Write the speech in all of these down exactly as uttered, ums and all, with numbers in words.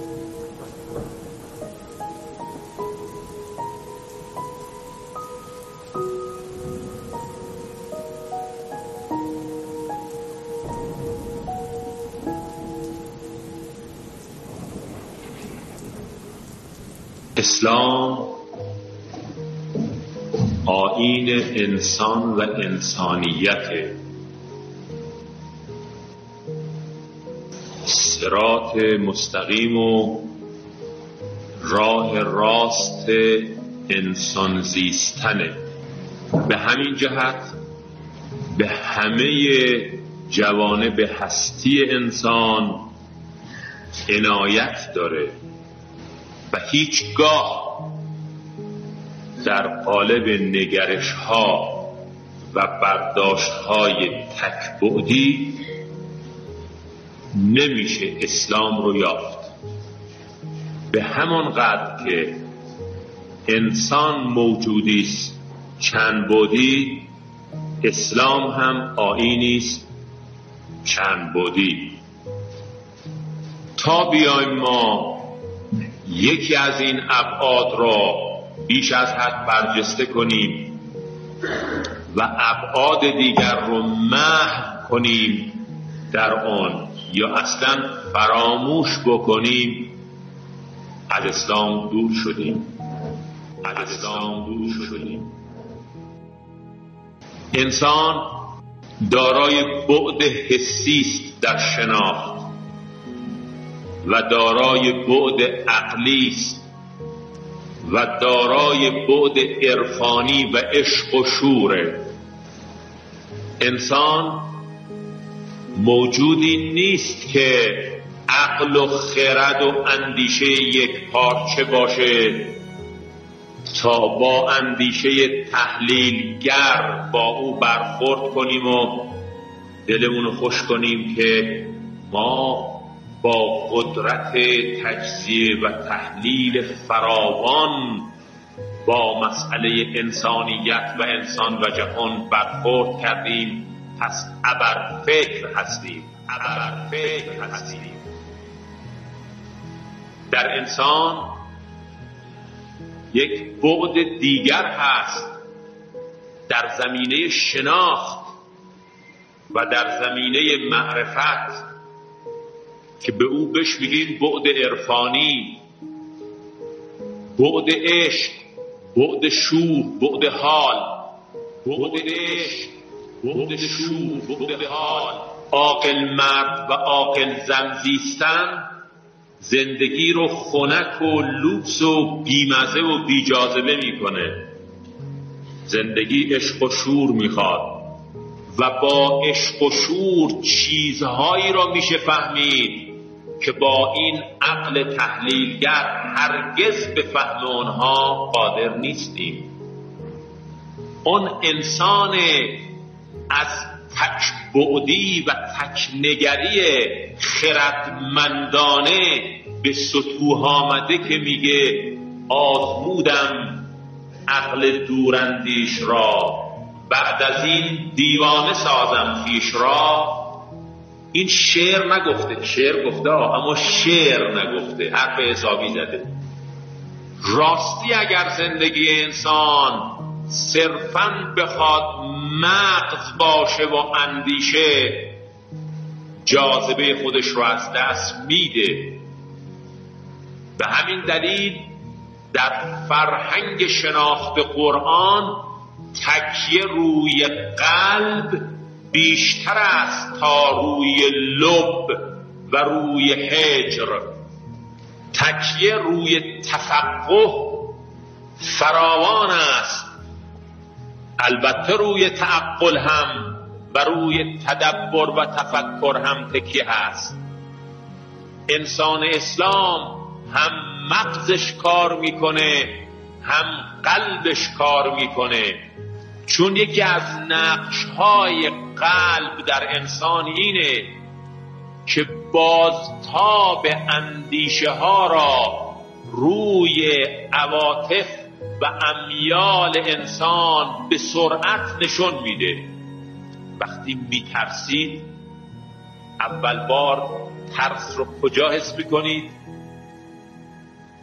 اسلام آیین انسان و انسانیت، صراط مستقیم و راه راست انسان زیستنه. به همین جهت به همه جوانب هستی انسان عنایت داره و هیچگاه در قالب نگرش ها و برداشت های تکبعدی نمیشه اسلام رو یافت. به همان قدر که انسان موجودی است چند بعدی، اسلام هم آیینی است چند بعدی. تا بیایم ما یکی از این ابعاد را بیش از حد برجسته کنیم و ابعاد دیگر رو محو کنیم در آن یا اصلا فراموش بکنیم، از اسلام دور شدیم. از اسلام دور شدیم. انسان دارای بعد حسی است در شناخت و دارای بعد عقلی است و دارای بعد عرفانی و عشق و شوره. انسان موجودی نیست که عقل و خرد و اندیشه یک پارچه باشه تا با اندیشه تحلیلگر با او برخورد کنیم و دلمون رو خوش کنیم که ما با قدرت تجزیه و تحلیل فراوان با مسئله انسانیت و انسان و جهان برخورد کردیم، پس ابر فکر هستیم. ابر فکر هستیم. در انسان یک بعد دیگر هست در زمینه شناخت و در زمینه معرفت که به او بهش میگیم بعد عرفانی، بعد عشق، بعد شور، بعد حال. بعد عشق، بعد شور، بعد حال. عاقل مرد و عاقل زن زیستن زندگی رو خنک و لوکس و بیمزه و بیجاذبه میکنه. زندگی عشق و شور میخواد و با عشق و شور چیزهایی را میشه فهمید که با این عقل تحلیلگر هرگز به فهم آنها قادر نیستیم. اون انسان از تکبعدی و تکنگری خردمندانه به سطوح آمده که میگه آزمودم عقل دوراندیش را، بعد از این دیوانه سازم خویش را. این شعر نگفته، شعر گفته اما شعر نگفته، حرف حسابی زده. راستی اگر زندگی انسان صرفاً بخواد مغز باشه و اندیشه، جاذبه خودش رو از دست میده. به همین دلیل در فرهنگ شناخت قرآن تکیه روی قلب بیشتر است تا روی لب و روی هجر. تکیه روی تفقه فراوان است، البته روی تعقل هم و روی تدبر و تفکر هم تکیه هست. انسان اسلام هم مغزش کار میکنه هم قلبش کار میکنه، چون یکی از نقش‌های قلب در انسان اینه که بازتاب اندیشه ها را روی عواطف و امیال انسان به سرعت نشون میده. وقتی میترسید اول بار ترس رو کجا حس میکنید؟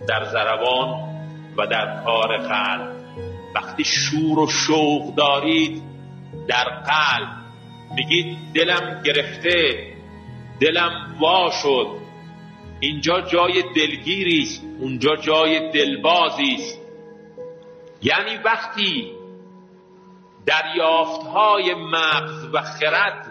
در ضربان و در کار قلب. وقتی شور و شوق دارید در قلب، میگید دلم گرفته، دلم وا شد، اینجا جای دلگیری است، اونجا جای دلبازی است. یعنی وقتی دریافت‌های مغز و خرد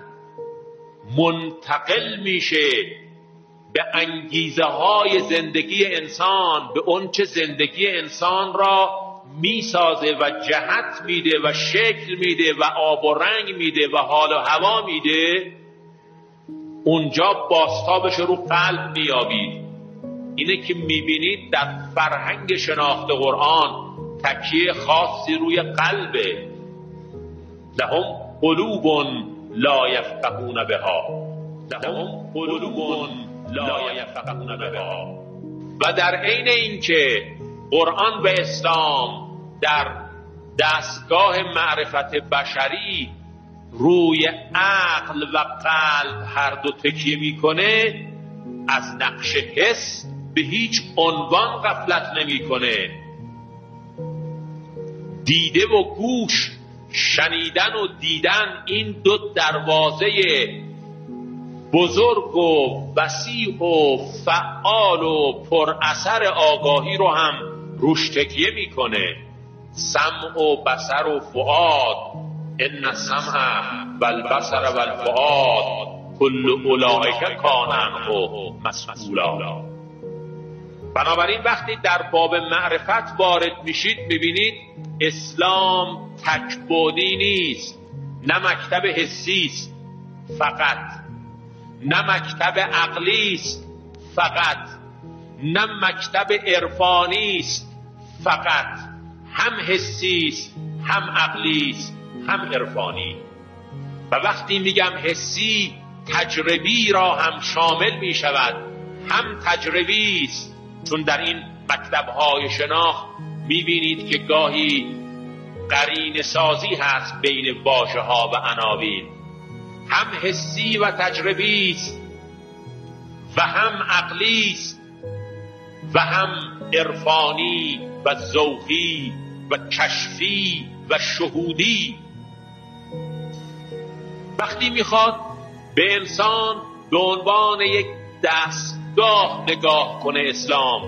منتقل میشه به انگیزه های زندگی انسان، به اون چه زندگی انسان را میسازه و جهت میده و شکل میده و آب و رنگ میده و حال و هوا میده، اونجا بازتابش رو قلب میابید. اینه که میبینید در فرهنگ شناخت قرآن تکیه خاصی روی قلبه. لهم قلوب لا یفقهون بها، لهم قلوب لا یفقهون بها. و در عین اینکه قرآن و اسلام در دستگاه معرفت بشری روی عقل و قلب هر دو تکیه میکنه، از نقش حس به هیچ عنوان غفلت نمیکنه. دیده و گوش، شنیدن و دیدن، این دو دروازه بزرگ و وسیع و فعال و پر اثر آگاهی رو هم روش تکیه میکنه. سمع و بصر و فؤاد، ان السمع والبصر والفؤاد کل اولئک کان عنه مسئولا. بنابراین وقتی در باب معرفت وارد میشید میبینید اسلام تکبودی نیست، نه مکتب حسی است فقط، نه مکتب عقلی است فقط، نه مکتب عرفانی است فقط، هم حسی است، هم عقلی است، هم عرفانی. و وقتی میگم حسی، تجربی را هم شامل میشود، هم تجربی است، چون در این مکتب‌های شناخت میبینید که گاهی قرینه سازی هست بین واژه‌ها و عناوین. هم حسی و تجربی است و هم عقلی است و هم عرفانی و ذوقی و کشفی و شهودی. وقتی میخواد به انسان به عنوان یک دستگاه نگاه کنه اسلام،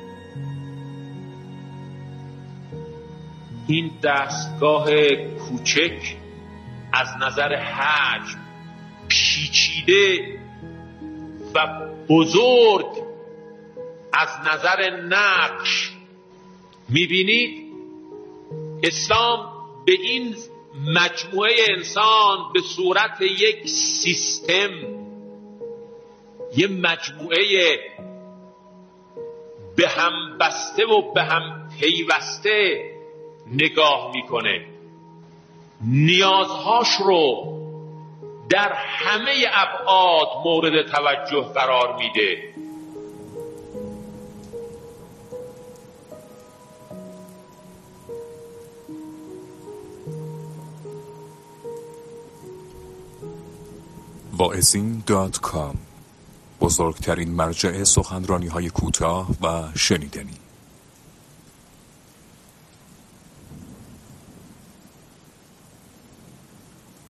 این دستگاه کوچک از نظر حجم پیچیده و بزرگ از نظر نقش، میبینید اسلام به این مجموعه انسان به صورت یک سیستم، یه مجموعه به هم بسته و به هم پیوسته نگاه میکنه. نیازهاش رو در همه ابعاد مورد توجه قرار میده. واعظین دات کام، بزرگترین مرجع سخنرانی‌های کوتاه و شنیدنی.